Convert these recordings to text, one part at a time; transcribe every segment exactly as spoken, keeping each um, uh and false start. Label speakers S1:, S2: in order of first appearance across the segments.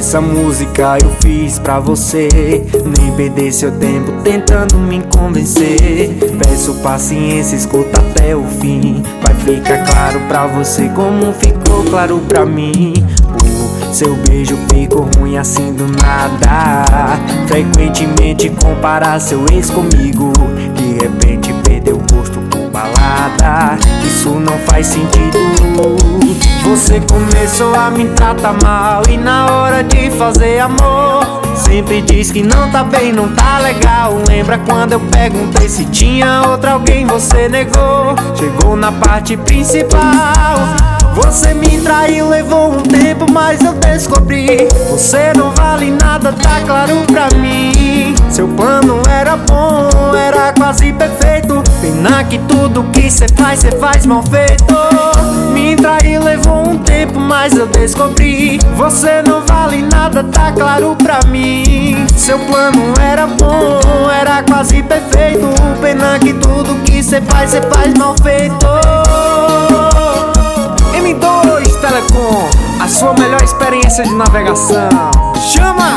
S1: Essa música eu fiz pra você, nem perder seu tempo tentando me convencer. Peço paciência, escuta até o fim. Vai ficar claro pra você como ficou claro pra mim. O seu beijo ficou ruim assim do nada. Frequentemente comparar seu ex comigo. De repente perdeu o gosto por balada. Isso não faz sentido. Você começou a me tratar mal e na hora de fazer amor sempre diz que não tá bem, não tá legal. Lembra quando eu perguntei se tinha outra alguém, você negou. Chegou na parte principal, você me traiu, levou um tempo, mas eu descobri. Você não vale nada, tá claro pra mim. Seu plano era bom, era quase perfeito. Pena que tudo que cê faz, cê faz mal feito. Me traiu, levou um tempo, mas eu descobri. Você não vale nada, tá claro pra mim. Seu plano era bom, era quase perfeito. Pena que tudo que cê faz, cê faz mal feito. M dois Telecom, a sua melhor experiência de navegação. Chama!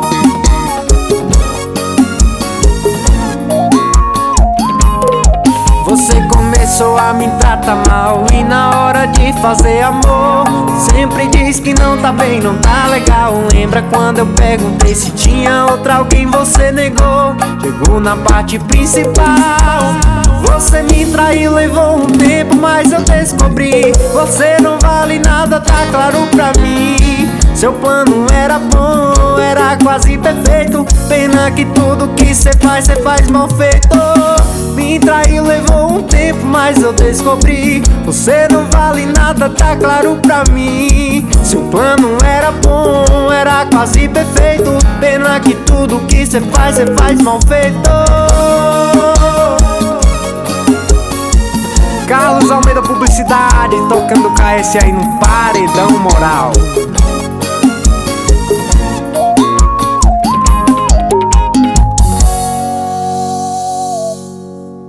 S1: Você começou a me tratar mal e na hora de fazer amor sempre diz que não tá bem, não tá legal. Lembra quando eu perguntei se tinha outra alguém, você negou. Chegou na parte principal, você me traiu, levou um tempo, mas eu descobri. Você não vale nada, tá claro pra mim. Seu plano era bom, era quase perfeito. Pena que tudo que cê faz, cê faz mal feito. Me traiu, levou um tempo, mas eu descobri. Você não vale nada, tá claro pra mim. Seu plano era bom, era quase perfeito. Pena que tudo que cê faz, cê faz mal feito. Carlos Almeida Publicidade, tocando K S aí no paredão moral.